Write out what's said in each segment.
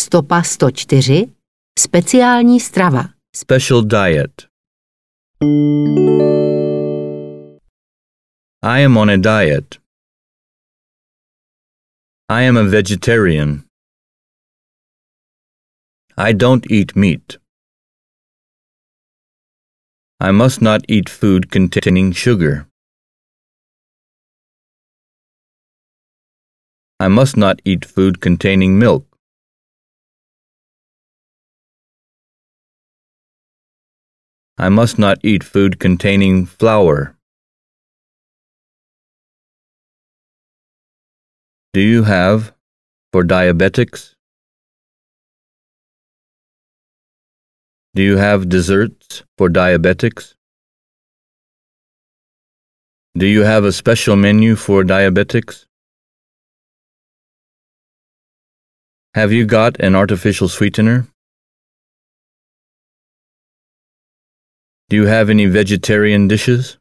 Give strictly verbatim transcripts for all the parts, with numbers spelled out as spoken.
Stopa sto čtyři. Speciální strava. Special diet. I am on a diet. I am a vegetarian. I don't eat meat. I must not eat food containing sugar. I must not eat food containing milk. I must not eat food containing flour. Do you have for diabetics? Do you have desserts for diabetics? Do you have a special menu for diabetics? Have you got an artificial sweetener? Do you have any vegetarian dishes?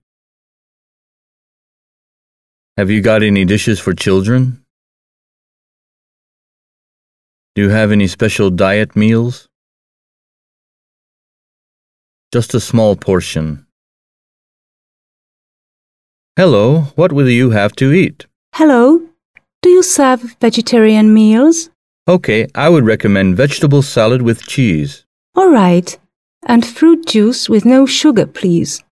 Have you got any dishes for children? Do you have any special diet meals? Just a small portion. Hello, what will you have to eat? Hello, do you serve vegetarian meals? Okay, I would recommend vegetable salad with cheese. All right, and fruit juice with no sugar, please.